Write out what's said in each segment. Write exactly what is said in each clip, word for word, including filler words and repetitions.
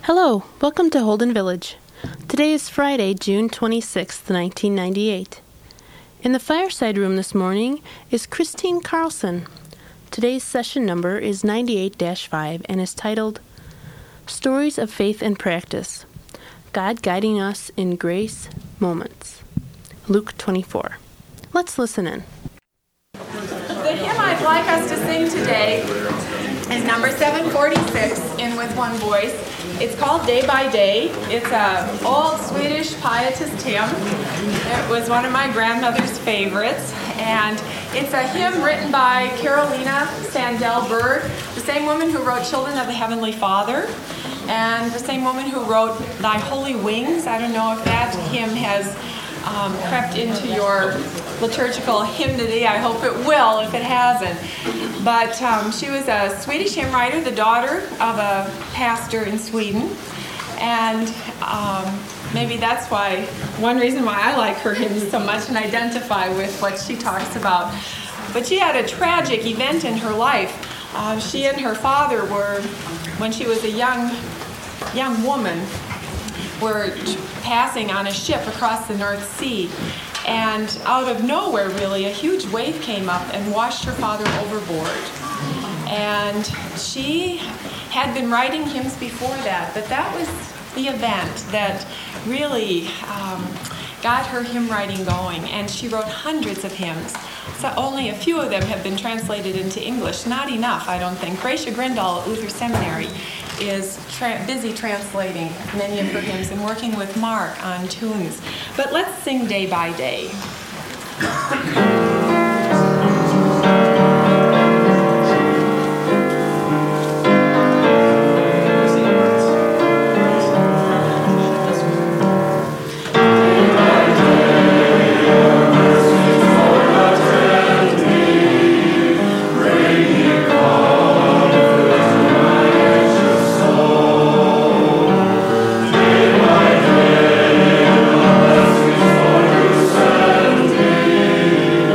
Hello, welcome to Holden Village. Today is Friday, June twenty-sixth, nineteen ninety-eight. In the fireside room this morning is Christine Carlson. Today's session number is ninety-eight dash five and is titled Stories of Faith and Practice, God Guiding Us in Grace Moments, Luke twenty-four. Let's listen in. The hymn I'd like us to sing today is number seven forty-six in With One Voice. It's called Day by Day. It's an old Swedish pietist hymn. It was one of my grandmother's favorites. And it's a hymn written by Carolina Sandell-Berg, the same woman who wrote Children of the Heavenly Father, and the same woman who wrote Thy Holy Wings. I don't know if that hymn has um, crept into your liturgical hymnody. I hope it will if it hasn't. But um, she was a Swedish hymn writer, the daughter of a pastor in Sweden. And um, maybe that's why, one reason why I like her hymns so much and identify with what she talks about. But she had a tragic event in her life. Uh, she and her father were, when she was a young, young woman, were passing on a ship across the North Sea. And out of nowhere, really, a huge wave came up and washed her father overboard. And she had been writing hymns before that, but that was the event that really um, got her hymn writing going. And she wrote hundreds of hymns. So only a few of them have been translated into English. Not enough, I don't think. Gracia Grindal at Luther Seminary is tra- busy translating many of her hymns and working with Mark on tunes. But let's sing Day by Day. Day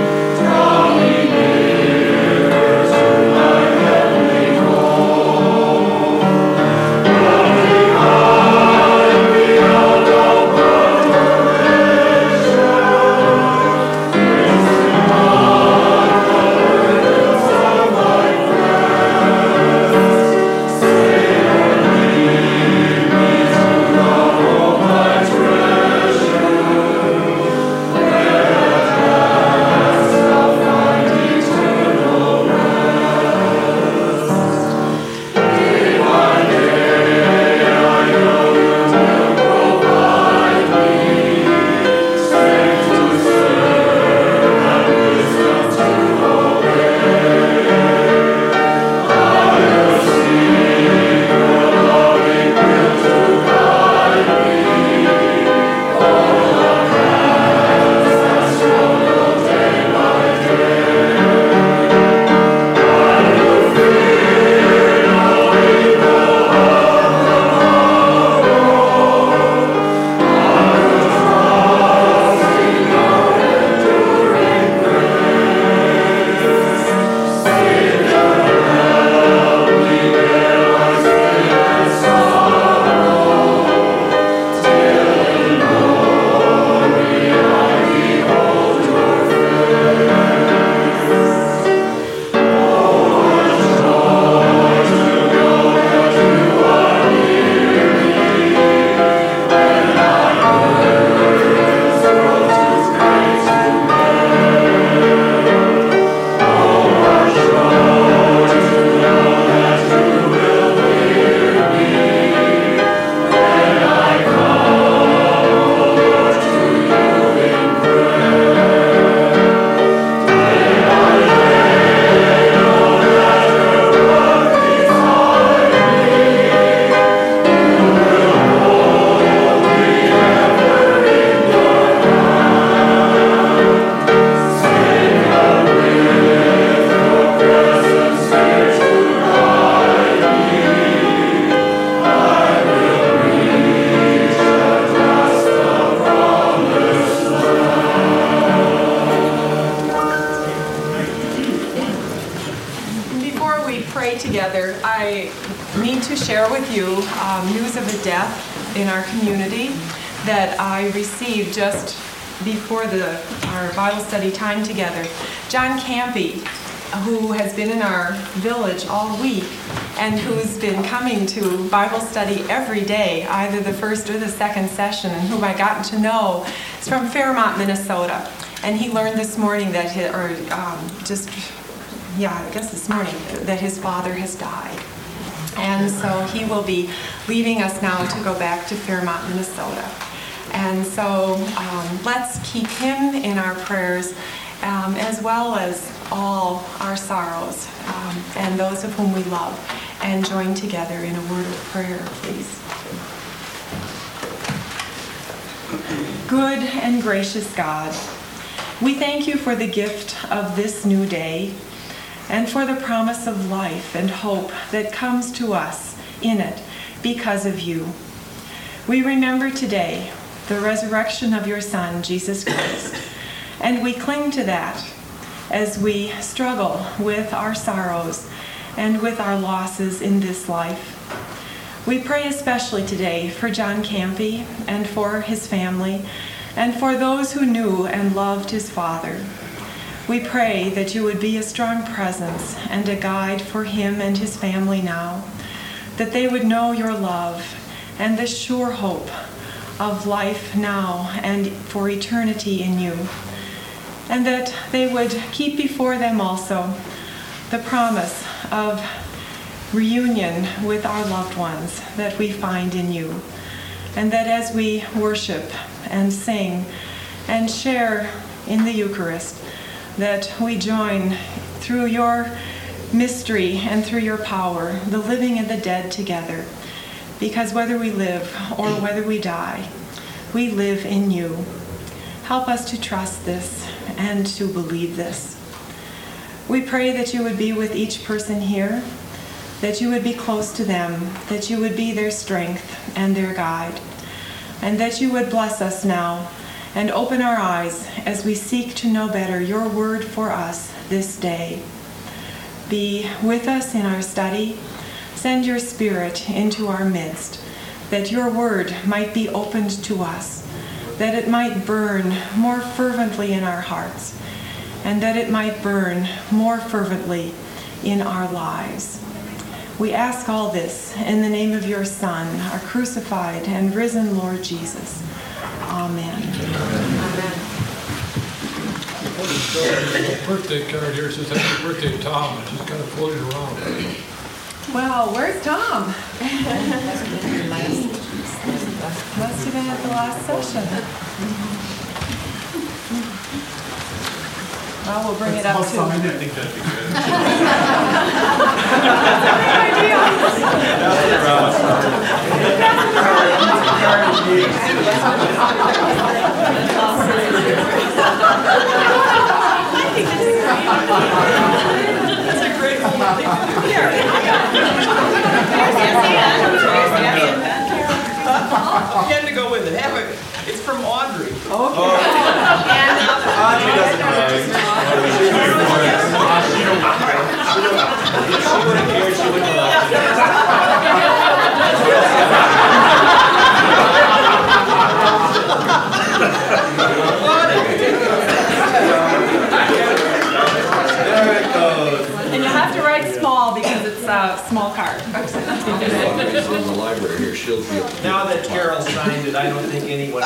before we pray together, I need to share with you um, news of a death in our community that I received just before the, our Bible study time together. John Campy, who has been in our village all week and who's been coming to Bible study every day, either the first or the second session, and whom I gotten to know, is from Fairmont, Minnesota. And he learned this morning that, his, or um, just, yeah, I guess this morning, that his father has died. And so he will be leaving us now to go back to Fairmont, Minnesota. And so um, let's keep him in our prayers, um, as well as all our sorrows, um, and those of whom we love, and join together in a word of prayer, please. Good and gracious God, we thank you for the gift of this new day and for the promise of life and hope that comes to us in it because of you. We remember today the resurrection of your Son, Jesus Christ, and we cling to that as we struggle with our sorrows and with our losses in this life. We pray especially today for John Campy and for his family and for those who knew and loved his father. We pray that you would be a strong presence and a guide for him and his family now, that they would know your love and the sure hope of life now and for eternity in you, and that they would keep before them also the promise of reunion with our loved ones that we find in you, and that as we worship and sing and share in the Eucharist, that we join through your mystery and through your power, the living and the dead together, because whether we live or whether we die, we live in you. Help us to trust this and to believe this. We pray that you would be with each person here, that you would be close to them, that you would be their strength and their guide, and that you would bless us now and open our eyes as we seek to know better your word for us this day. Be with us in our study. Send your Spirit into our midst, that your word might be opened to us, that it might burn more fervently in our hearts, and that it might burn more fervently in our lives. We ask all this in the name of your Son, our crucified and risen Lord Jesus. Amen. Amen. Birthday card here says happy birthday, Tom. It's just kind of floating around. Well, where's Tom? Must have been at the last session. Well, we'll bring it up to. I think that'd be good. That's a great thing. Here, Again to go with it. Have it. It's from Audrey. Okay. Oh. And Audrey doesn't mind. She wouldn't care. She wouldn't There it goes. And you have to write small because it's a small card. She's in the library here. She'll be able to. Now that Carol signed it, I don't think anyone.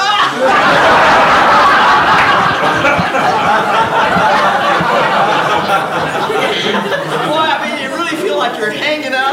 Boy, I mean, you really feel like you're hanging out.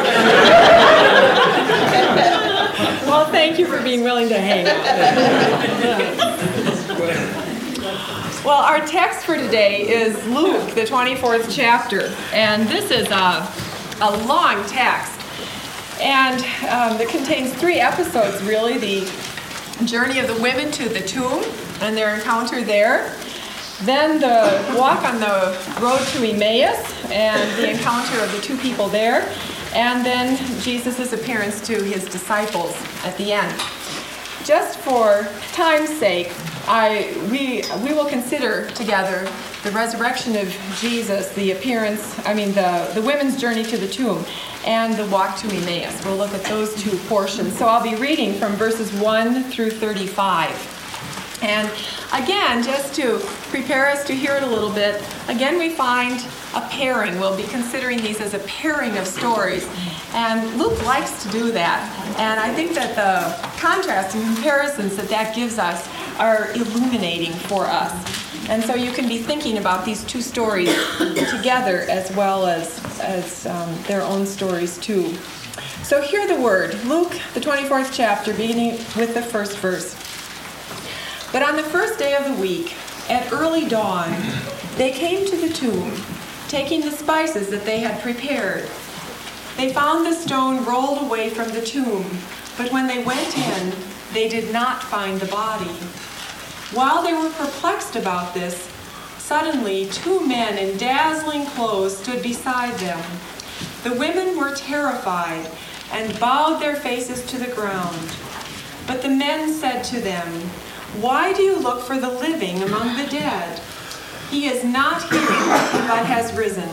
Well, thank you for being willing to hang out. Well, our text for today is Luke, the twenty-fourth chapter, and this is a, a long text, and um, it contains three episodes, really: the journey of the women to the tomb and their encounter there, then the walk on the road to Emmaus and the encounter of the two people there, and then Jesus' appearance to his disciples at the end. Just for time's sake, I we we will consider together the resurrection of Jesus, the appearance, I mean, the, the women's journey to the tomb, and the walk to Emmaus. We'll look at those two portions. So I'll be reading from verses one through thirty-five. And again, just to prepare us to hear it a little bit, again we find a pairing. We'll be considering these as a pairing of stories. And Luke likes to do that. And I think that the contrast and comparisons that that gives us are illuminating for us. And so you can be thinking about these two stories together as well as, as um, their own stories too. So hear the word. Luke, the twenty-fourth chapter, beginning with the first verse. But on the first day of the week, at early dawn, they came to the tomb, taking the spices that they had prepared. They found the stone rolled away from the tomb, but when they went in, they did not find the body. While they were perplexed about this, suddenly two men in dazzling clothes stood beside them. The women were terrified and bowed their faces to the ground. But the men said to them, "Why do you look for the living among the dead? He is not here, but has risen.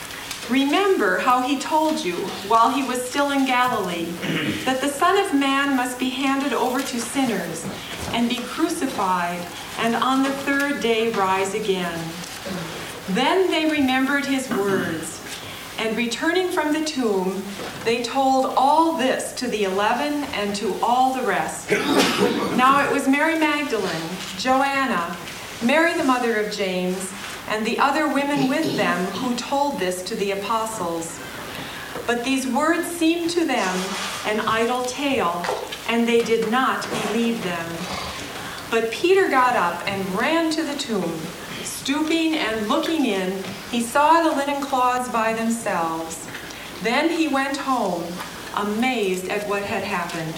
Remember how he told you, while he was still in Galilee, that the Son of Man must be handed over to sinners and be crucified, and on the third day rise again." Then they remembered his words, and returning from the tomb, they told all this to the eleven and to all the rest. Now it was Mary Magdalene, Joanna, Mary the mother of James, and the other women with them who told this to the apostles. But these words seemed to them an idle tale, and they did not believe them. But Peter got up and ran to the tomb. Stooping and looking in, he saw the linen cloths by themselves. Then he went home, amazed at what had happened.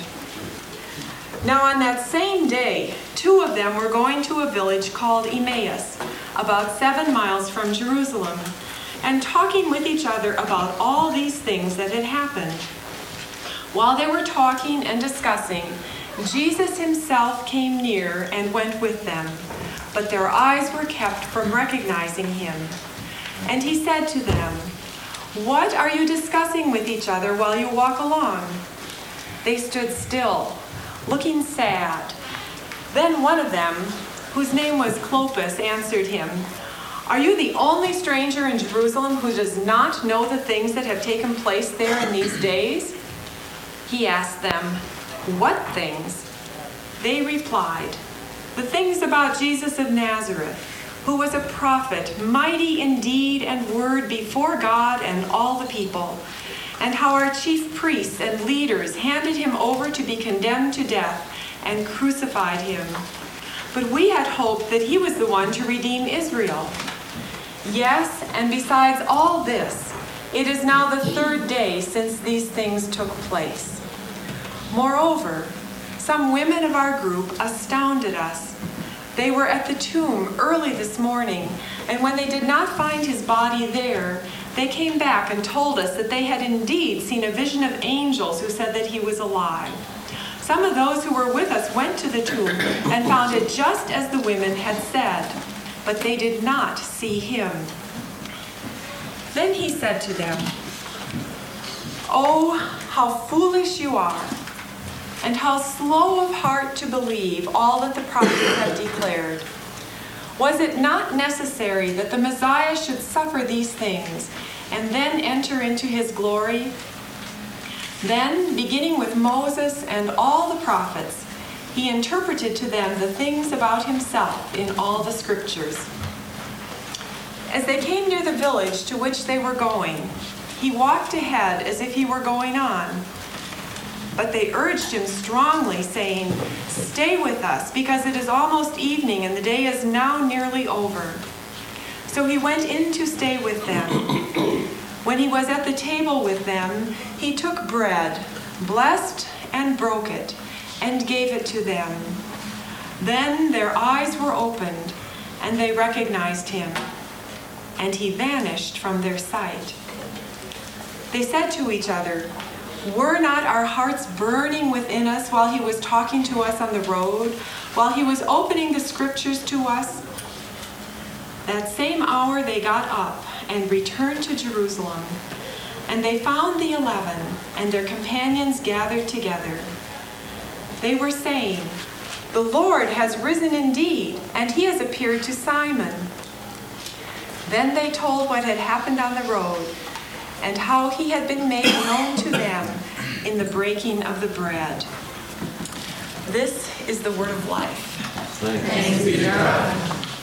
Now on that same day, two of them were going to a village called Emmaus, about seven miles from Jerusalem, and talking with each other about all these things that had happened. While they were talking and discussing, Jesus himself came near and went with them, but their eyes were kept from recognizing him. And he said to them, "What are you discussing with each other while you walk along?" They stood still, looking sad. Then one of them, whose name was Clopas, answered him, "Are you the only stranger in Jerusalem who does not know the things that have taken place there in these days?" He asked them, "What things?" They replied, "The things about Jesus of Nazareth, who was a prophet, mighty in deed and word before God and all the people, and how our chief priests and leaders handed him over to be condemned to death and crucified him. But we had hoped that he was the one to redeem Israel. Yes, and besides all this, it is now the third day since these things took place. Moreover, some women of our group astounded us. They were at the tomb early this morning, and when they did not find his body there, they came back and told us that they had indeed seen a vision of angels who said that he was alive. Some of those who were with us went to the tomb and found it just as the women had said, but they did not see him." Then he said to them, "Oh, how foolish you are, and how slow of heart to believe all that the prophets have declared. Was it not necessary that the Messiah should suffer these things and then enter into his glory?" Then, beginning with Moses and all the prophets, he interpreted to them the things about himself in all the scriptures. As they came near the village to which they were going, he walked ahead as if he were going on. But they urged him strongly, saying, "Stay with us, because it is almost evening and the day is now nearly over." So he went in to stay with them. When he was at the table with them, he took bread, blessed and broke it, and gave it to them. Then their eyes were opened, and they recognized him, and he vanished from their sight. They said to each other, "Were not our hearts burning within us while he was talking to us on the road, while he was opening the scriptures to us?" that same hour they got up and returned to Jerusalem. And they found the eleven and their companions gathered together. They were saying, "The Lord has risen indeed, and he has appeared to Simon." Then they told what had happened on the road and how he had been made known to them in the breaking of the bread. This is the word of life. Thanks be to God.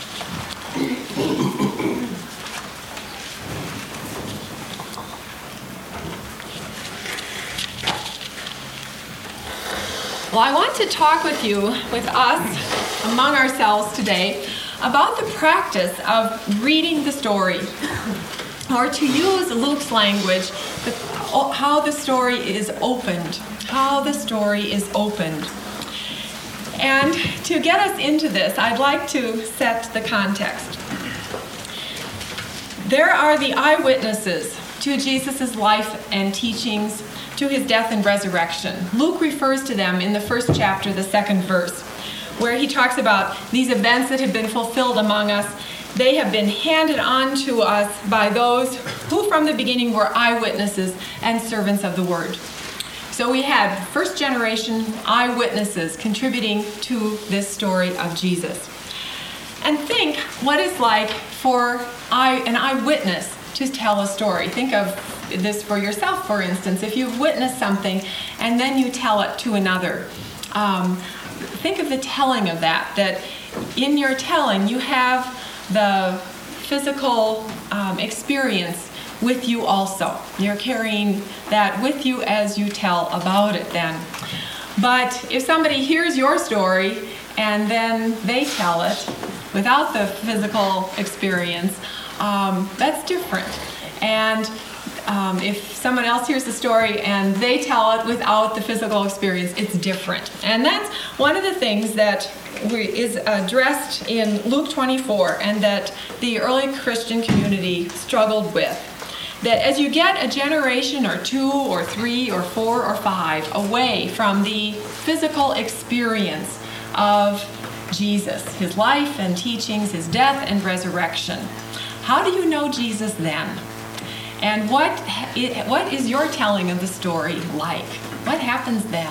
Well, I want to talk with you, with us, among ourselves today, about the practice of reading the story, or to use Luke's language, the, how the story is opened, how the story is opened. And to get us into this, I'd like to set the context. There are the eyewitnesses to Jesus' life and teachings, to his death and resurrection. Luke refers to them in the first chapter, the second verse, where he talks about these events that have been fulfilled among us. They have been handed on to us by those who from the beginning were eyewitnesses and servants of the word. So we had first generation eyewitnesses contributing to this story of Jesus. And think what it's like for eye, an eyewitness to tell a story. Think of this for yourself, for instance. If you've witnessed something and then you tell it to another, um, think of the telling of that, that in your telling you have the physical um, experience with you also. You're carrying that with you as you tell about it then. But if somebody hears your story and then they tell it without the physical experience, um, that's different. And um, if someone else hears the story and they tell it without the physical experience, it's different. And that's one of the things that we, is addressed in Luke twenty-four and that the early Christian community struggled with. That as you get a generation or two or three or four or five away from the physical experience of Jesus, his life and teachings, his death and resurrection, how do you know Jesus then? And what what is your telling of the story like? What happens then?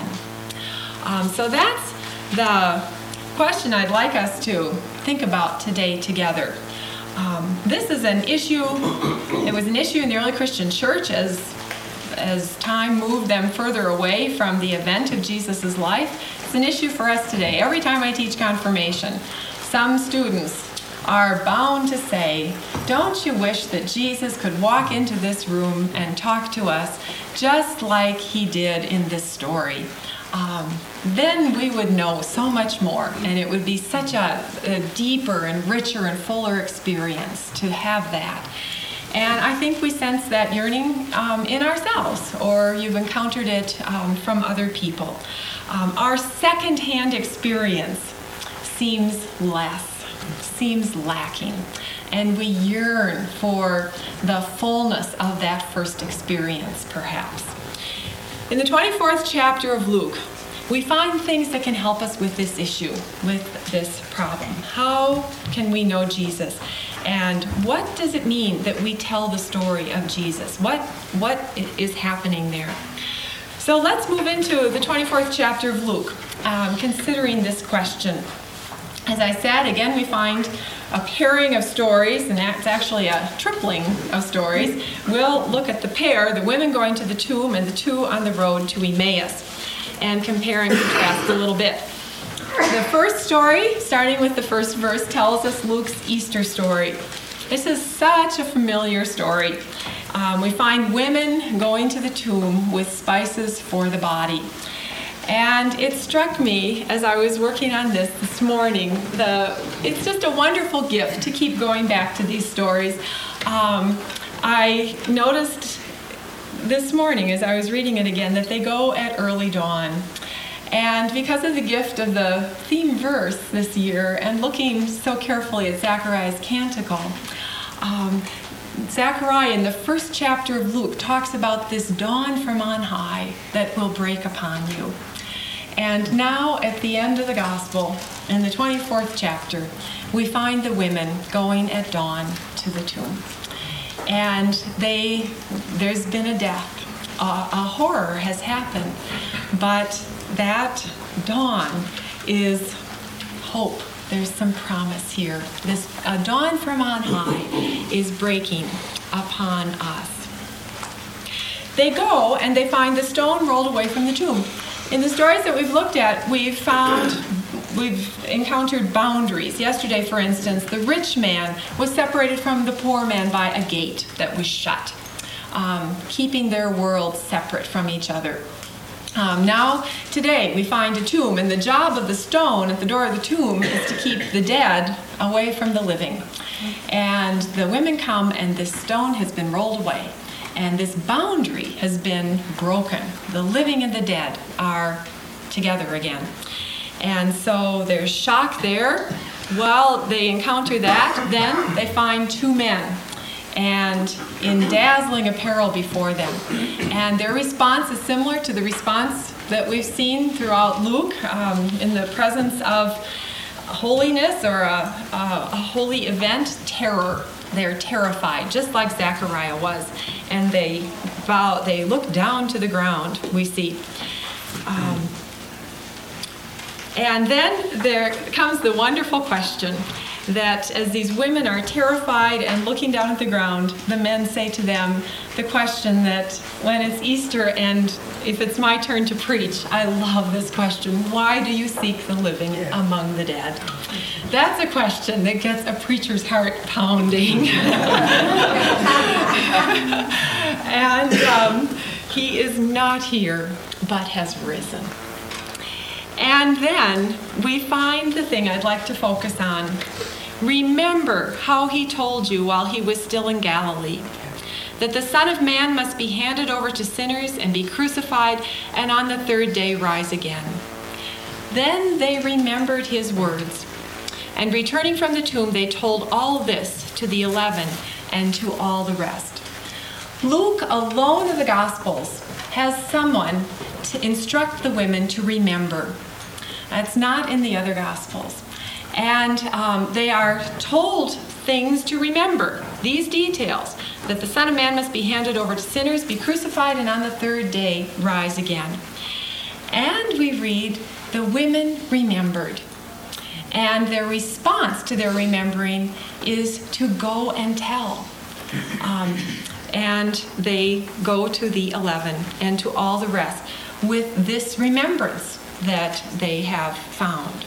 Um, so that's the question I'd like us to think about today together. Um, this is an issue, it was an issue in the early Christian church as, as time moved them further away from the event of Jesus' life. It's an issue for us today. Every time I teach confirmation, some students are bound to say, "Don't you wish that Jesus could walk into this room and talk to us just like he did in this story? Um, then we would know so much more, and it would be such a, a deeper and richer and fuller experience to have that." And I think we sense that yearning um, in ourselves, or you've encountered it um, from other people. Um, our second-hand experience seems less, seems lacking, and we yearn for the fullness of that first experience, perhaps. In the twenty-fourth chapter of Luke, we find things that can help us with this issue, with this problem. How can we know Jesus? And what does it mean that we tell the story of Jesus? What, what is happening there? So let's move into the twenty-fourth chapter of Luke, um, considering this question. As I said, again, we find a pairing of stories, and that's actually a tripling of stories. We'll look at the pair, the women going to the tomb and the two on the road to Emmaus, and compare and contrast a little bit. The first story, starting with the first verse, tells us Luke's Easter story. This is such a familiar story. Um, we find women going to the tomb with spices for the body. And it struck me as I was working on this this morning, the, it's just a wonderful gift to keep going back to these stories. Um, I noticed this morning as I was reading it again that they go at early dawn. And because of the gift of the theme verse this year and looking so carefully at Zechariah's canticle, um, Zechariah in the first chapter of Luke talks about this dawn from on high that will break upon you. And now at the end of the gospel, in the twenty-fourth chapter, we find the women going at dawn to the tomb. And they, there's been a death. A, a horror has happened. But that dawn is hope. There's some promise here. This a dawn from on high is breaking upon us. They go and they find the stone rolled away from the tomb. In the stories that we've looked at, we've found, we've encountered boundaries. Yesterday, for instance, the rich man was separated from the poor man by a gate that was shut, um, keeping their worlds separate from each other. Um, now, today, we find a tomb, and the job of the stone at the door of the tomb is to keep the dead away from the living. And the women come, and this stone has been rolled away, and this boundary has been broken. The living and the dead are together again. And so there's shock there. Well, they encounter that. Then they find two men, and in dazzling apparel before them. And their response is similar to the response that we've seen throughout Luke, um, in the presence of holiness or a, a, a holy event, terror. They're terrified, just like Zechariah was. And they bow, they look down to the ground, we see. Um, and then there comes the wonderful question that as these women are terrified and looking down at the ground, the men say to them the question that when it's Easter and if it's my turn to preach, I love this question: why do you seek the living among the dead? That's a question that gets a preacher's heart pounding. And um, he is not here, but has risen. And then we find the thing I'd like to focus on. Remember how he told you while he was still in Galilee that the Son of Man must be handed over to sinners and be crucified and on the third day rise again. Then they remembered his words, and returning from the tomb they told all this to the eleven and to all the rest. Luke alone of the Gospels has someone to instruct the women to remember. That's not in the other Gospels. And um, they are told things to remember, these details, that the Son of Man must be handed over to sinners, be crucified, and on the third day rise again. And we read, the women remembered. And their response to their remembering is to go and tell. Um, and they go to the eleven and to all the rest with this remembrance that they have found.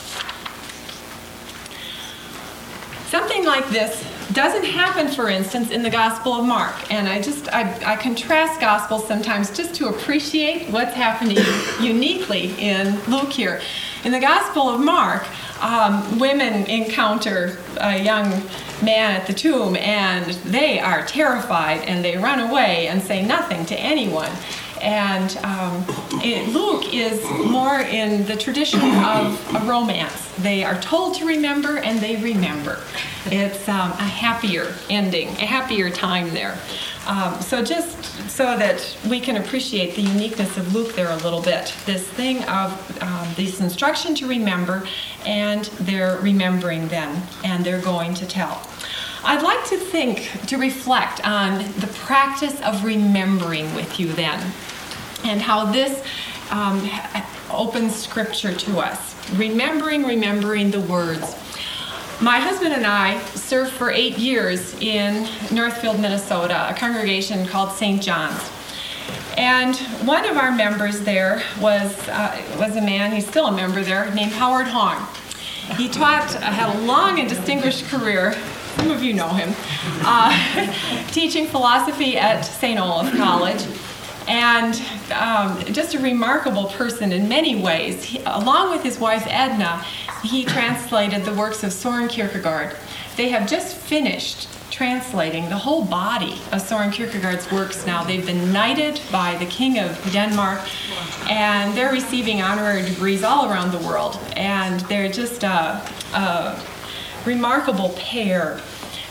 Something like this doesn't happen, for instance, in the Gospel of Mark. And I just, I, I contrast Gospels sometimes just to appreciate what's happening uniquely in Luke here. In the Gospel of Mark, um, women encounter a young man at the tomb, and they are terrified, and they run away and say nothing to anyone. And um, it, Luke is more in the tradition of a romance. They are told to remember, and they remember. It's um, a happier ending, a happier time there. Um, so just so that we can appreciate the uniqueness of Luke there a little bit, this thing of um, this instruction to remember, and they're remembering then, and they're going to tell. I'd like to think, to reflect on the practice of remembering with you then, and how this um, opens Scripture to us. Remembering, remembering the words. My husband and I served for eight years in Northfield, Minnesota, a congregation called Saint John's. And one of our members there was uh, was a man, he's still a member there, named Howard Hong. He taught, uh, had a long and distinguished career. Some of you know him, uh, teaching philosophy at Saint Olaf College. And um, just a remarkable person in many ways. He, along with his wife Edna, he translated the works of Soren Kierkegaard. They have just finished translating the whole body of Soren Kierkegaard's works now. They've been knighted by the King of Denmark, and they're receiving honorary degrees all around the world. And they're just a, a remarkable pair.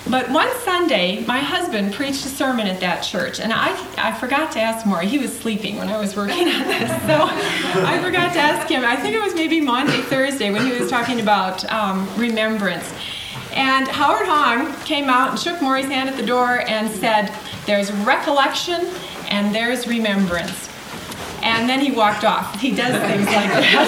But one Sunday, my husband preached a sermon at that church, and I, I forgot to ask Maury. He was sleeping when I was working on this, so I forgot to ask him. I think it was maybe Monday, Thursday, when he was talking about um, remembrance. And Howard Hong came out and shook Maury's hand at the door and said, "There's recollection and there's remembrance." And then he walked off. He does things like that.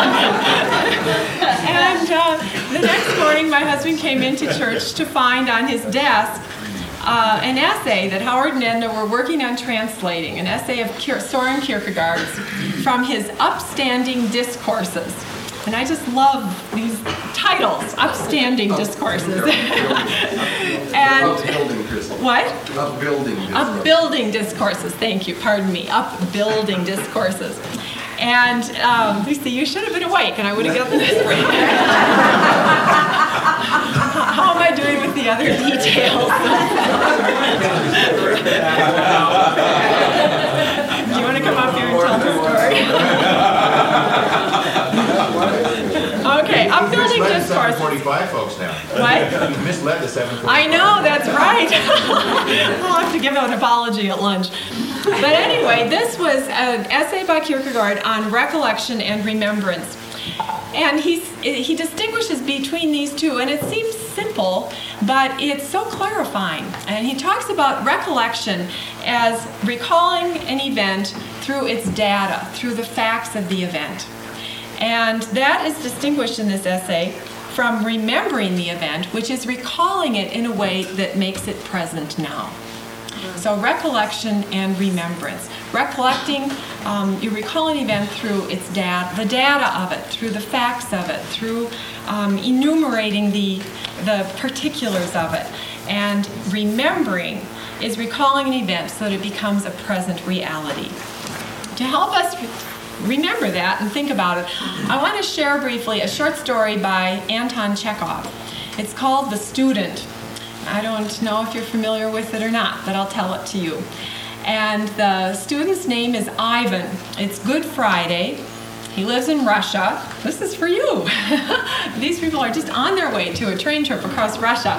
And uh, the next morning, my husband came into church to find on his desk uh, an essay that Howard and Edna were working on translating, an essay of Kier- Soren Kierkegaard's from his Upstanding Discourses. And I just love these titles, Upstanding Discourses. And Upbuilding, Crystal. what? Upbuilding. Upbuilding discourses, thank you, pardon me, upbuilding discourses. And um, Lucy, you should have been awake and I would have gotten this right. How am I doing with the other details? Do you want to come up here and tell the story? Okay, upbuilding You misled the discourses. seven forty-five folks now. What? You misled the seven forty-five. I know, that's right. I'll have to give an apology at lunch. But anyway, this was an essay by Kierkegaard on recollection and remembrance. And he's, he distinguishes between these two, and it seems simple, but it's so clarifying. And he talks about recollection as recalling an event through its data, through the facts of the event. And that is distinguished in this essay from remembering the event, which is recalling it in a way that makes it present now. So recollection and remembrance. Recollecting, um, you recall an event through its data, the data of it, through the facts of it, through um, enumerating the, the particulars of it. And remembering is recalling an event so that it becomes a present reality. To help us remember that and think about it, I want to share briefly a short story by Anton Chekhov. It's called The Student. I don't know if you're familiar with it or not, but I'll tell it to you. And the student's name is Ivan. It's Good Friday. He lives in Russia. This is for you. These people are just on their way to a train trip across Russia.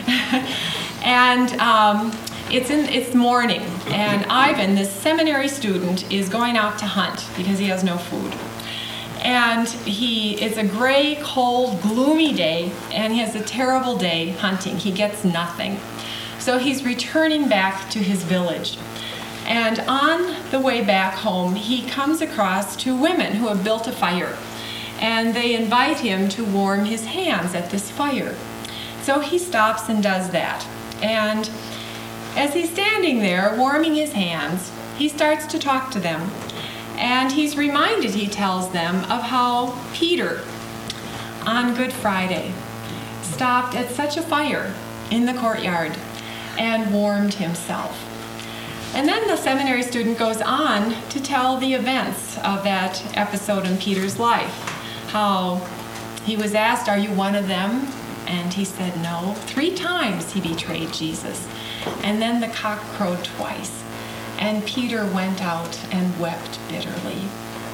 And um, it's in it's morning, and Ivan, this seminary student, is going out to hunt because he has no food. And he it's a gray, cold, gloomy day, and he has a terrible day hunting. He gets nothing. So he's returning back to his village. And on the way back home, he comes across two women who have built a fire. And they invite him to warm his hands at this fire. So he stops and does that. And as he's standing there warming his hands, he starts to talk to them. And he's reminded, he tells them, of how Peter, on Good Friday, stopped at such a fire in the courtyard and warmed himself. And then the seminary student goes on to tell the events of that episode in Peter's life. How he was asked, "Are you one of them?" And he said no. Three times he betrayed Jesus. And then the cock crowed twice. And Peter went out and wept bitterly.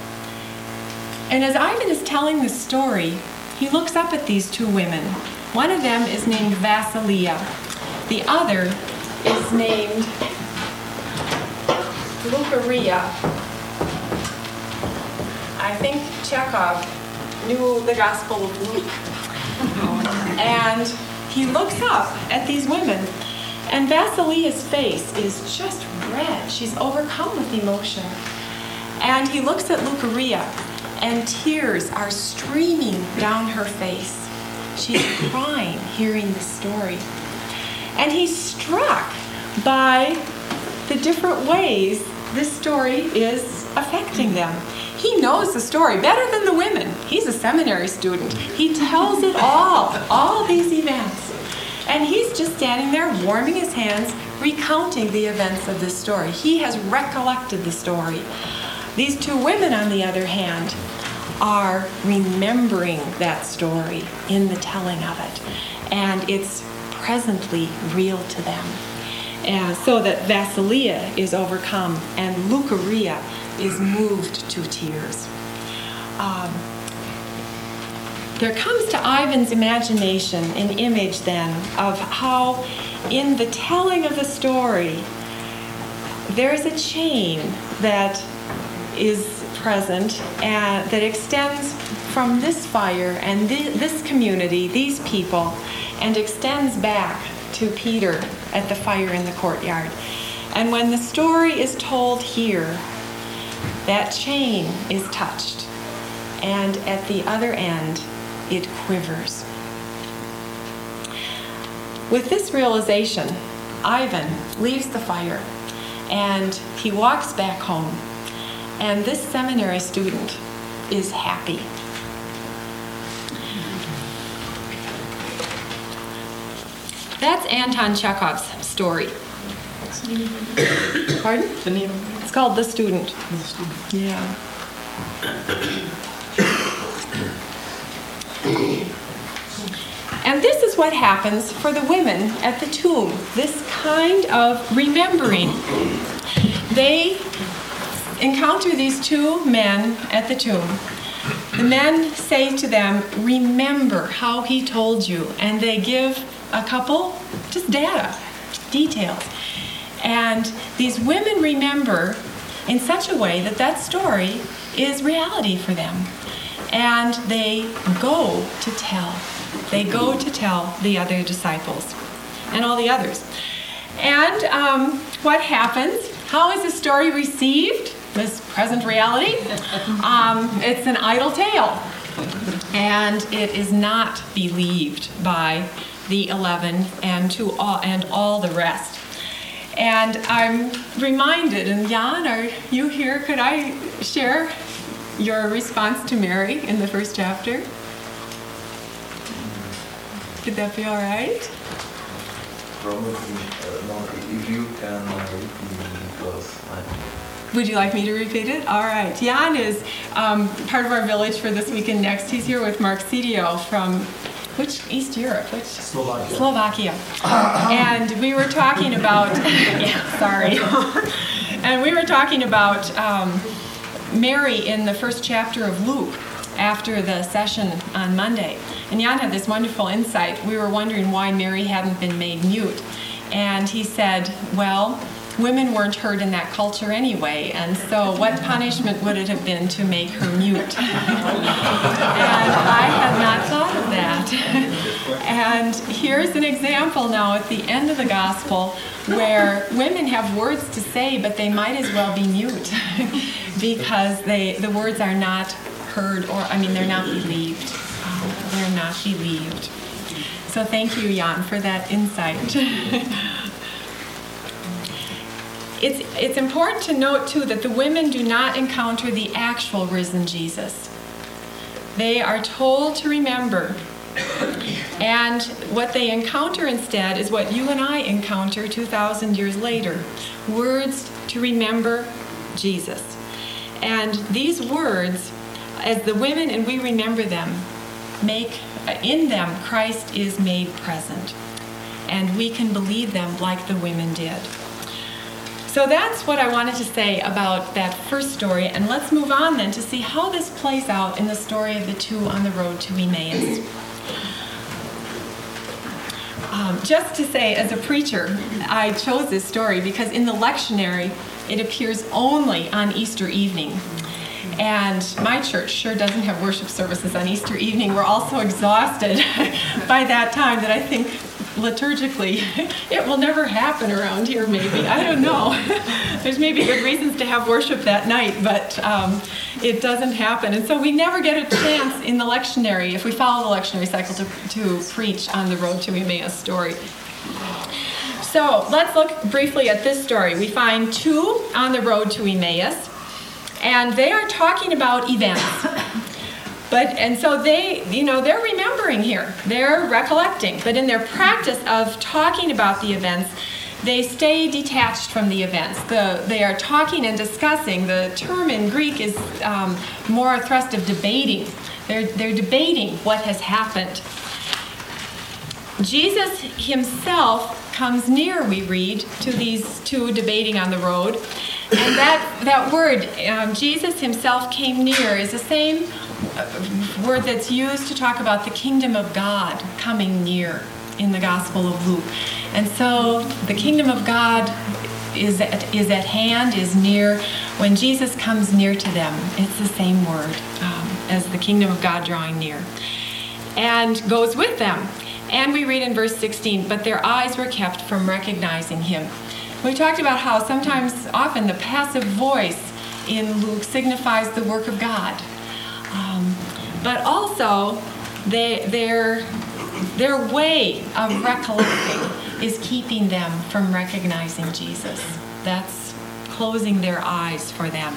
And as Ivan is telling this story, he looks up at these two women. One of them is named Vasilia. The other is named Lucaria. I think Chekhov knew the Gospel of Luke. And he looks up at these women, and Vasilia's face is just red. She's overcome with emotion. And he looks at Lucaria, and tears are streaming down her face. She's crying, hearing the story. And he's struck by the different ways this story is affecting them. He knows the story better than the women. He's a seminary student. He tells it all, all these events. And he's just standing there warming his hands, recounting the events of this story. He has recollected the story. These two women, on the other hand, are remembering that story in the telling of it. And it's presently real to them. And so that Vasilia is overcome and Lucaria is moved to tears. Um, there comes to Ivan's imagination an image then of how in the telling of the story there's a chain that is present and that extends from this fire and th- this community, these people, and extends back to Peter at the fire in the courtyard. And when the story is told here, that chain is touched, and at the other end, it quivers. With this realization, Ivan leaves the fire, and he walks back home, and this seminary student is happy. That's Anton Chekhov's story. Pardon? The name. It's called The Student. The student. Yeah. And this is what happens for the women at the tomb, this kind of remembering. They encounter these two men at the tomb. The men say to them, remember how he told you, and they give a couple just data, details. And these women remember in such a way that that story is reality for them. And they go to tell. They go to tell the other disciples and all the others. And um, what happens? How is the story received? This present reality? Um, it's an idle tale. And it is not believed by the eleven and to all, and all the rest. And I'm reminded, and Jan, are you here? Could I share your response to Mary in the first chapter? Could that be all right? Probably, uh, no, if you can uh, repeat because I... Would you like me to repeat it? All right. Jan is um, part of our village for this weekend next. He's here with Mark Cedio from which East Europe? Which Slovakia. Slovakia. And we were talking about, yeah, sorry. And we were talking about um, Mary in the first chapter of Luke after the session on Monday. And Jan had this wonderful insight. We were wondering why Mary hadn't been made mute. And he said, well, women weren't heard in that culture anyway, and so what punishment would it have been to make her mute? And I had not thought of that. And here's an example now at the end of the gospel where women have words to say, but they might as well be mute because they the words are not heard, or I mean, they're not believed. Um, they're not believed. So thank you, Jan, for that insight. It's, it's important to note, too, that the women do not encounter the actual risen Jesus. They are told to remember. And what they encounter instead is what you and I encounter two thousand years later. Words to remember Jesus. And these words, as the women and we remember them, make, in them, Christ is made present. And we can believe them like the women did. So that's what I wanted to say about that first story, and let's move on then to see how this plays out in the story of the two on the road to Emmaus. Um, just to say, as a preacher, I chose this story because in the lectionary, it appears only on Easter evening. And my church sure doesn't have worship services on Easter evening. We're all so exhausted by that time that I think liturgically it will never happen around here, maybe. I don't know. There's maybe good reasons to have worship that night, but um, it doesn't happen. And so we never get a chance in the lectionary, if we follow the lectionary cycle, to, to preach on the road to Emmaus story. So let's look briefly at this story. We find two on the road to Emmaus, and they are talking about events. But, and so they, you know, they're remembering here. They're recollecting. But in their practice of talking about the events, they stay detached from the events. The, they are talking and discussing. The term in Greek is um, more a thrust of debating. They're, they're debating what has happened. Jesus himself comes near, we read, to these two debating on the road. And that, that word, um, Jesus himself came near, is the same word that's used to talk about the kingdom of God coming near in the Gospel of Luke. And so the kingdom of God is at, is at hand, is near. When Jesus comes near to them, it's the same word um, as the kingdom of God drawing near, and goes with them. And we read in verse sixteen, but their eyes were kept from recognizing him. We talked about how sometimes, often, the passive voice in Luke signifies the work of God. Um, but also, they, their, their way of recollecting is keeping them from recognizing Jesus. That's closing their eyes for them.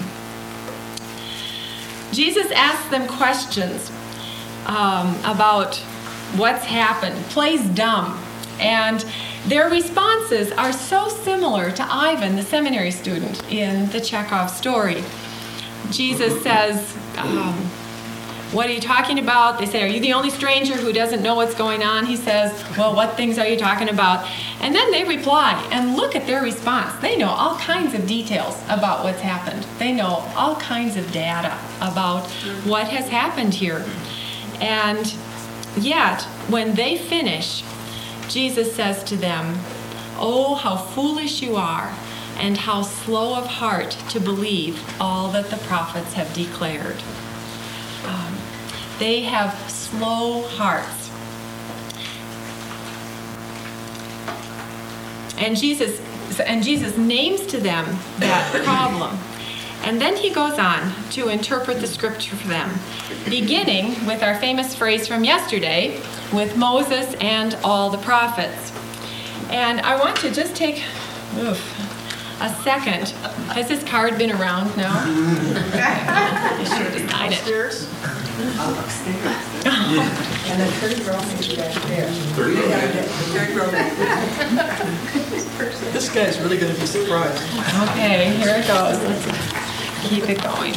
Jesus asks them questions um, about what's happened, plays dumb, and their responses are so similar to Ivan, the seminary student in the Chekhov story. Jesus says, um, what are you talking about? They say, are you the only stranger who doesn't know what's going on? He says, well, what things are you talking about? And then they reply, and look at their response. They know all kinds of details about what's happened. They know all kinds of data about what has happened here. And yet, when they finish, Jesus says to them, oh, how foolish you are, and how slow of heart to believe all that the prophets have declared. Um, they have slow hearts. And Jesus, and Jesus names to them that problem. And then he goes on to interpret the scripture for them, beginning with our famous phrase from yesterday, with Moses and all the prophets. And I want to just take oof, a second. Has this card been around now? You should have signed it. And the third row may be back there. Third row. This guy's really going to be surprised. Okay, here it goes. Let's keep it going.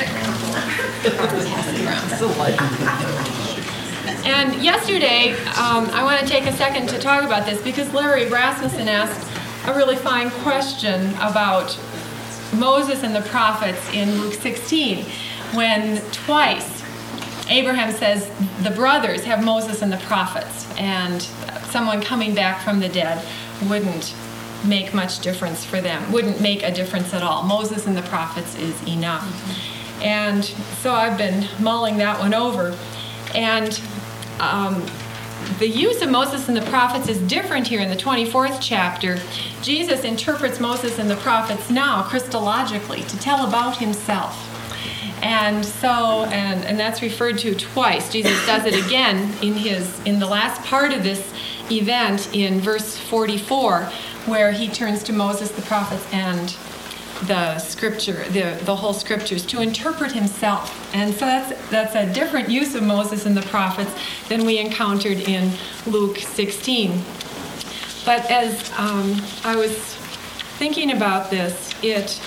And yesterday, um, I want to take a second to talk about this because Larry Rasmussen asked a really fine question about Moses and the prophets in Luke sixteen, when twice Abraham says the brothers have Moses and the prophets, and someone coming back from the dead wouldn't make much difference for them, wouldn't make a difference at all. Moses and the prophets is enough. Mm-hmm. And so I've been mulling that one over. And um, the use of Moses and the prophets is different here in the twenty-fourth chapter. Jesus interprets Moses and the prophets now Christologically to tell about himself. And so, and, and that's referred to twice. Jesus does it again in his in the last part of this event in verse forty-four, where he turns to Moses, the prophets, and the scripture, the, the whole scriptures, to interpret himself. And so that's that's a different use of Moses and the prophets than we encountered in Luke sixteen. But as um, I was thinking about this, it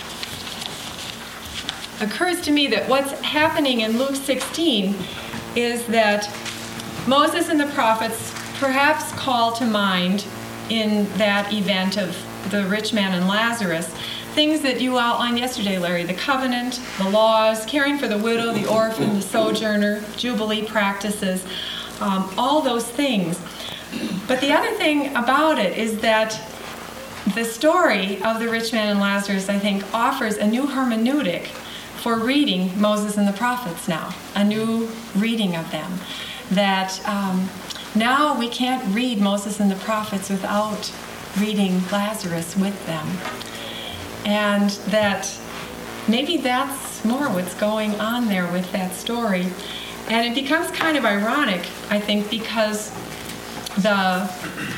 occurs to me that what's happening in Luke sixteen is that Moses and the prophets perhaps call to mind in that event of the rich man and Lazarus things that you outlined yesterday, Larry: the covenant, the laws, caring for the widow, the orphan, the sojourner, jubilee practices, um, all those things. But the other thing about it is that the story of the rich man and Lazarus, I think, offers a new hermeneutic for reading Moses and the prophets now, a new reading of them. That um, now we can't read Moses and the prophets without reading Lazarus with them. And that maybe that's more what's going on there with that story. And it becomes kind of ironic, I think, because the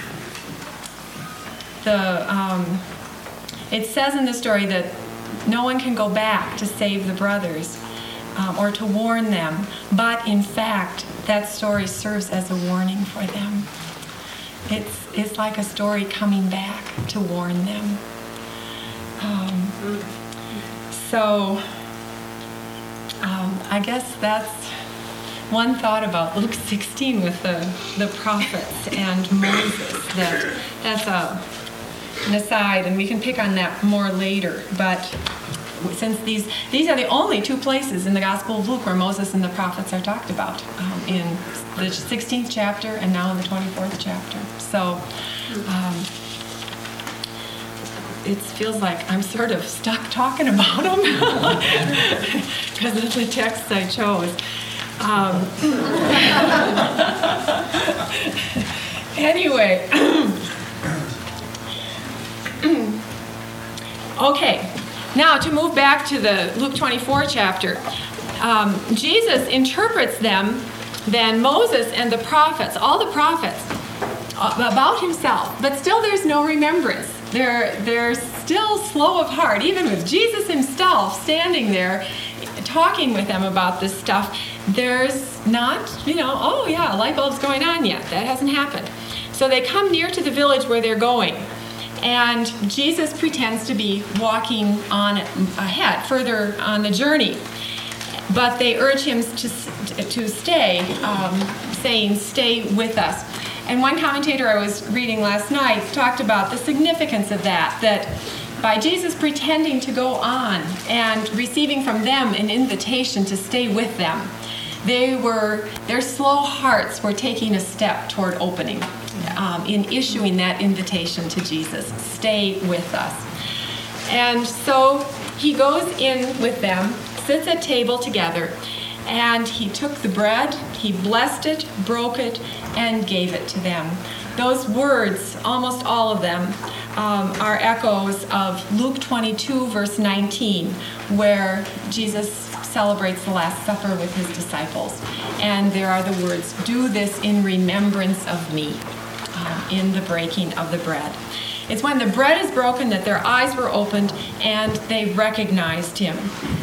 the um, it says in the story that no one can go back to save the brothers um, or to warn them, but in fact, that story serves as a warning for them. It's it's like a story coming back to warn them. Um, so um, I guess that's one thought about Luke sixteen with the, the prophets and Moses. That that's a, an aside, and we can pick on that more later. But since these these are the only two places in the Gospel of Luke where Moses and the prophets are talked about, um, in the sixteenth chapter and now in the twenty-fourth chapter. So um, it feels like I'm sort of stuck talking about them because of the texts I chose. Um, anyway, okay, now to move back to the Luke twenty-four chapter, um, Jesus interprets them, then Moses and the prophets, all the prophets, about himself, but still there's no remembrance. They're, they're still slow of heart, even with Jesus himself standing there talking with them about this stuff. There's not, you know, oh yeah, a light bulb's going on yet. That hasn't happened. So they come near to the village where they're going, and Jesus pretends to be walking on ahead, further on the journey. But they urge him to, to stay, um, saying, stay with us. And one commentator I was reading last night talked about the significance of that, that by Jesus pretending to go on and receiving from them an invitation to stay with them, they were, their slow hearts were taking a step toward opening, um, in issuing that invitation to Jesus, stay with us. And so he goes in with them, sits at table together, and he took the bread, he blessed it, broke it, and gave it to them. Those words, almost all of them, um, are echoes of Luke twenty-two, verse nineteen, where Jesus celebrates the Last Supper with his disciples. And there are the words, do this in remembrance of me, um, in the breaking of the bread. It's when the bread is broken that their eyes were opened and they recognized him.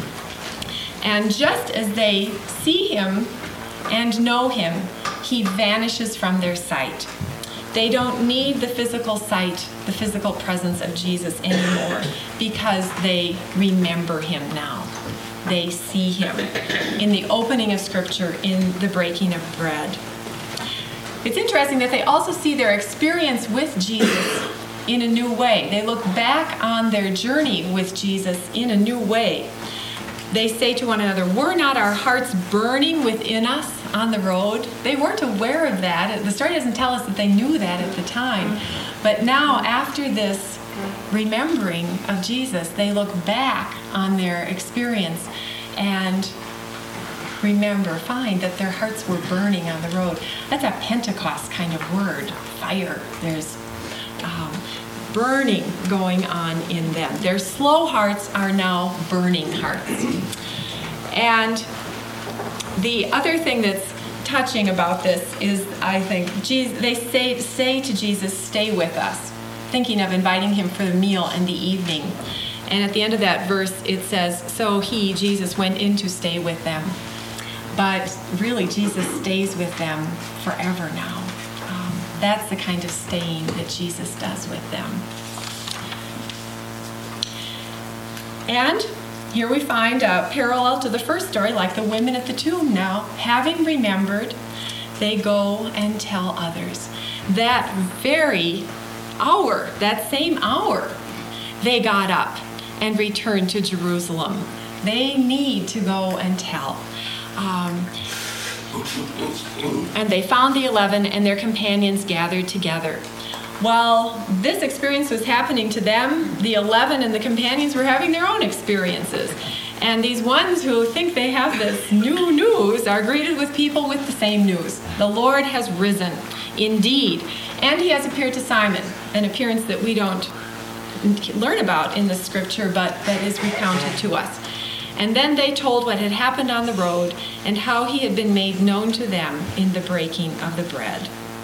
And just as they see him and know him, he vanishes from their sight. They don't need the physical sight, the physical presence of Jesus anymore, because they remember him now. They see him in the opening of Scripture, in the breaking of bread. It's interesting that they also see their experience with Jesus in a new way. They look back on their journey with Jesus in a new way. They say to one another, were not our hearts burning within us on the road? They weren't aware of that. The story doesn't tell us that they knew that at the time. But now, after this remembering of Jesus, they look back on their experience and remember, find that their hearts were burning on the road. That's a Pentecost kind of word, fire. There's um, burning going on in them. Their slow hearts are now burning hearts. And the other thing that's touching about this is, I think, Jesus, they say, say to Jesus, stay with us, thinking of inviting him for the meal in the evening. And at the end of that verse, it says, so he, Jesus, went in to stay with them. But really, Jesus stays with them forever now. That's the kind of staying that Jesus does with them. And here we find a parallel to the first story, like the women at the tomb now. Having remembered, they go and tell others. That very hour, that same hour, they got up and returned to Jerusalem. They need to go and tell. Um, And they found the eleven and their companions gathered together. While this experience was happening to them, the eleven and the companions were having their own experiences. And these ones who think they have this new news are greeted with people with the same news. The Lord has risen, indeed. And he has appeared to Simon, an appearance that we don't learn about in the scripture, but that is recounted to us. And then they told what had happened on the road and how he had been made known to them in the breaking of the bread.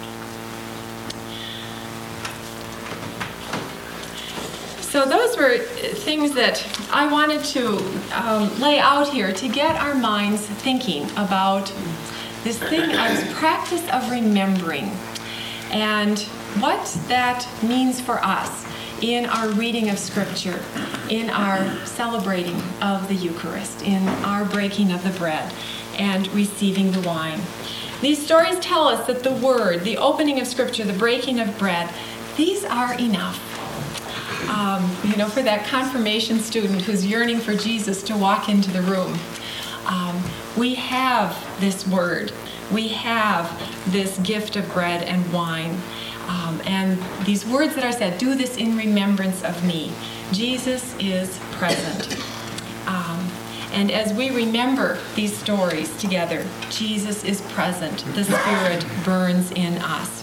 So those were things that I wanted to um, lay out here to get our minds thinking about this thing of practice of remembering and what that means for us in our reading of Scripture, in our celebrating of the Eucharist, in our breaking of the bread and receiving the wine. These stories tell us that the Word, the opening of Scripture, the breaking of bread, these are enough. um, you know, for that confirmation student who's yearning for Jesus to walk into the room. Um, we have this word. We have this gift of bread and wine. Um, and these words that are said, do this in remembrance of me. Jesus is present. Um, and as we remember these stories together, Jesus is present. The Spirit burns in us.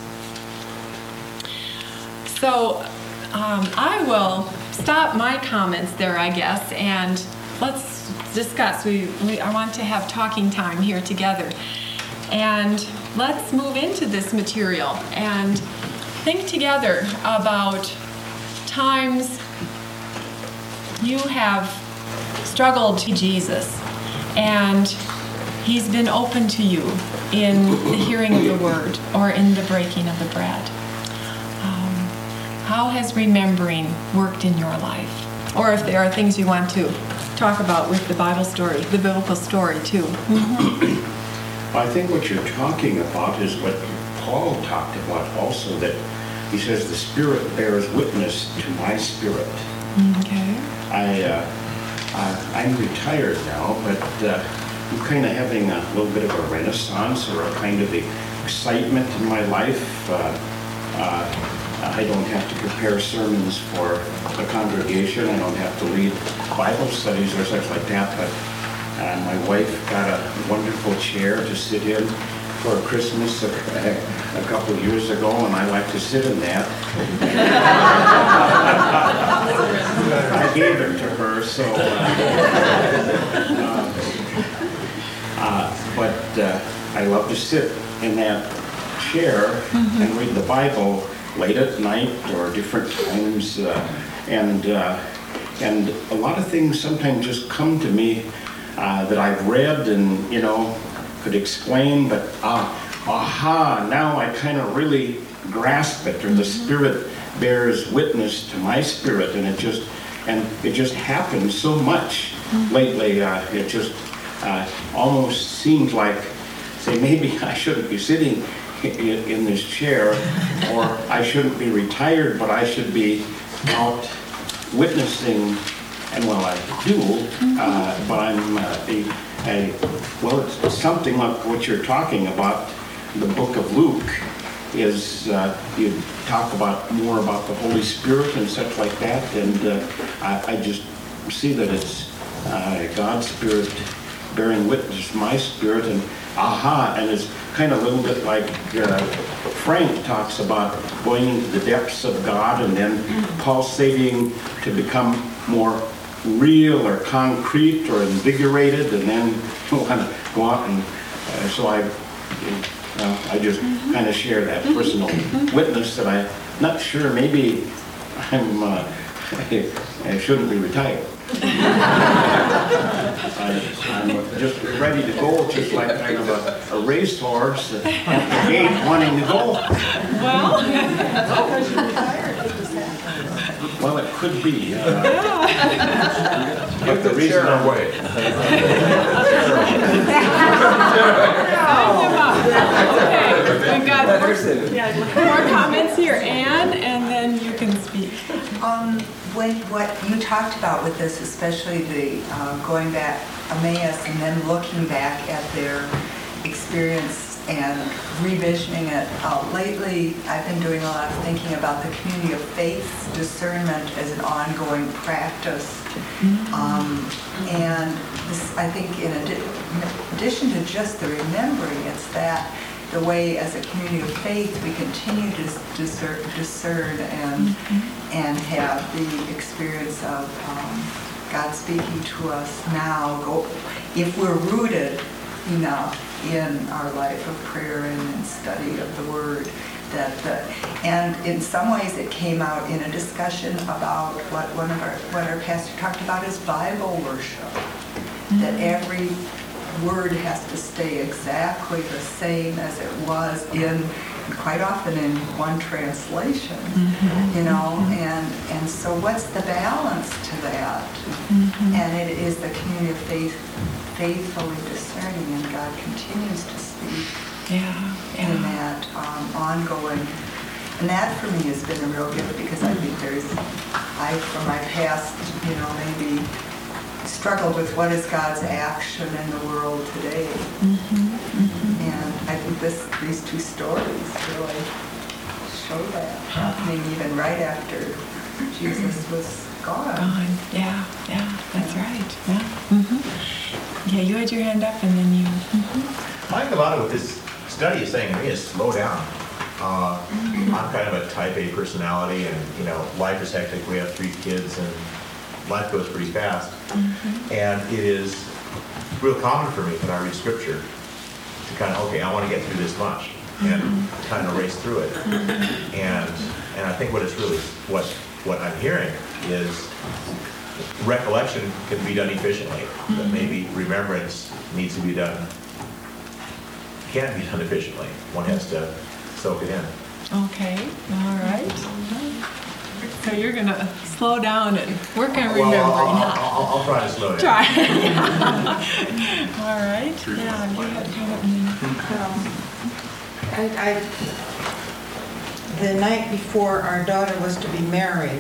So um, I will stop my comments there, I guess, and let's discuss. We, we I want to have talking time here together. And let's move into this material and think together about times you have struggled to Jesus and he's been open to you in the hearing of the word or in the breaking of the bread. Um, how has remembering worked in your life? Or if there are things you want to talk about with the Bible story, the biblical story too. Mm-hmm. I think what you're talking about is what Paul talked about also, that he says the Spirit bears witness to my spirit. Okay. I, uh, uh, I'm retired now, but uh, I'm kind of having a little bit of a renaissance or a kind of excitement in my life. Uh, uh, I don't have to prepare sermons for the congregation. I don't have to lead Bible studies or such like that, but Uh, my wife got a wonderful chair to sit in for Christmas a, a couple of years ago, and I like to sit in that. I gave it to her, so. Uh, uh, uh, but uh, I love to sit in that chair mm-hmm. and read the Bible late at night or different times, uh, and uh, and a lot of things sometimes just come to me. Uh, that I've read and, you know, could explain, but uh, aha, now I kind of really grasp it, or the Spirit bears witness to my spirit, and it just, and it just happens so much lately. Uh, it just uh, almost seems like, say, maybe I shouldn't be sitting in, in this chair, or I shouldn't be retired, but I should be out witnessing. And well, I do, uh, but I'm uh, a, a, well, it's something like what you're talking about. The book of Luke is, uh, you talk about more about the Holy Spirit and such like that, and uh, I, I just see that it's uh, God's Spirit bearing witness to my spirit, and aha, and it's kind of a little bit like uh, Frank talks about going into the depths of God and then pulsating to become more real or concrete or invigorated, and then want to go out and uh, so I uh, I just mm-hmm. kind of share that personal mm-hmm. witness that I'm not sure, maybe I'm uh, I, I shouldn't be retired. I, I'm just ready to go, just like kind of a, a racehorse at the gate wanting to go. Well, Because you're retired. Well, it could be. Uh, Give the chair away. Okay, we've got more, more comments here. Anne, and then you can speak. Um, when, what you talked about with this, especially the uh, going back Emmaus and then looking back at their experience and revisioning it. Uh, lately, I've been doing a lot of thinking about the community of faith discernment as an ongoing practice. Mm-hmm. Um, and this, I think in, adi- in addition to just the remembering, it's that the way as a community of faith we continue to discern, discern and, mm-hmm. and have the experience of um, God speaking to us now. Go, if we're rooted enough in our life of prayer and in study of the Word, that the, and in some ways it came out in a discussion about what one of our what our pastor talked about is Bible worship, mm-hmm. that every word has to stay exactly the same as it was in, quite often in one translation, mm-hmm. you know, mm-hmm. and and so what's the balance to that? Mm-hmm. And it is the community of faith faithfully discerning, and God continues to speak yeah, yeah. in that um, ongoing. And that for me has been a real gift, because I think there's I, from my past, you know, maybe struggled with what is God's action in the world today. Mm-hmm. Mm-hmm. And I think this, these two stories really show that happening even right after Jesus was gone. Gone. Yeah, yeah, that's right. Yeah. Mm-hmm. Yeah, you had your hand up and then you. Mm-hmm. I think a lot of what this study is saying to me is slow down. Uh, I'm kind of a type A personality, and you know, life is hectic. We have three kids, and life goes pretty fast. Mm-hmm. And it is real common for me when I read scripture to kind of, okay, I want to get through this much, and mm-hmm. kind of race through it. Mm-hmm. And and I think what it's really what what I'm hearing is recollection can be done efficiently, mm-hmm. but maybe remembrance needs to be done. Can't be done efficiently. One has to soak it in. Okay, all right. So you're going to slow down and work on remembering. Well, I'll, I'll, I'll, I'll try to slow down. Try. All right. Yeah, you had um, I, I, the night before our daughter was to be married,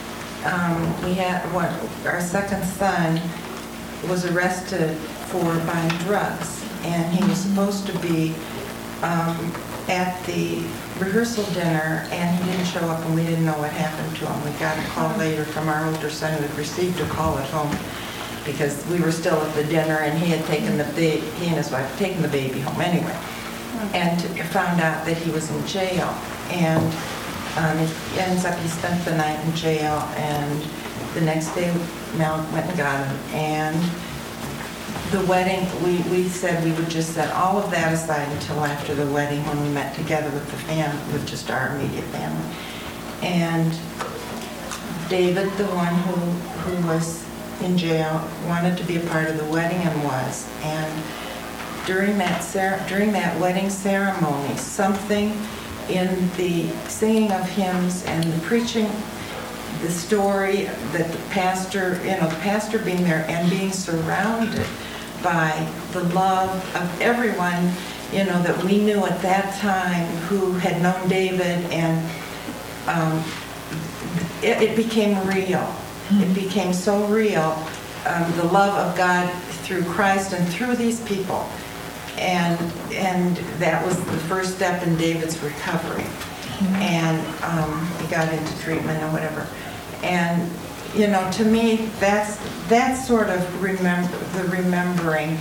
um, we had what our second son was arrested for buying drugs, and he was supposed to be um, at the rehearsal dinner, and he didn't show up, and we didn't know what happened to him. We got a call later from our older son who had received a call at home because we were still at the dinner, and he had taken the ba- he and his wife had taken the baby home anyway, and found out that he was in jail. And um, it ends up he spent the night in jail, and the next day Mel went and got him. And the wedding, we, we said we would just set all of that aside until after the wedding when we met together with the fam, with just our immediate family. And David, the one who, who was in jail, wanted to be a part of the wedding and was. And during that cer- during that wedding ceremony, something in the singing of hymns and the preaching, the story that the pastor, you know, the pastor being there and being surrounded by the love of everyone, you know, that we knew at that time who had known David, and um, it, it became real. Mm-hmm. It became so real, um, the love of God through Christ and through these people. And and that was the first step in David's recovery. Mm-hmm. And um, he got into treatment or whatever. And you know, to me, that's that's sort of remember the remembering.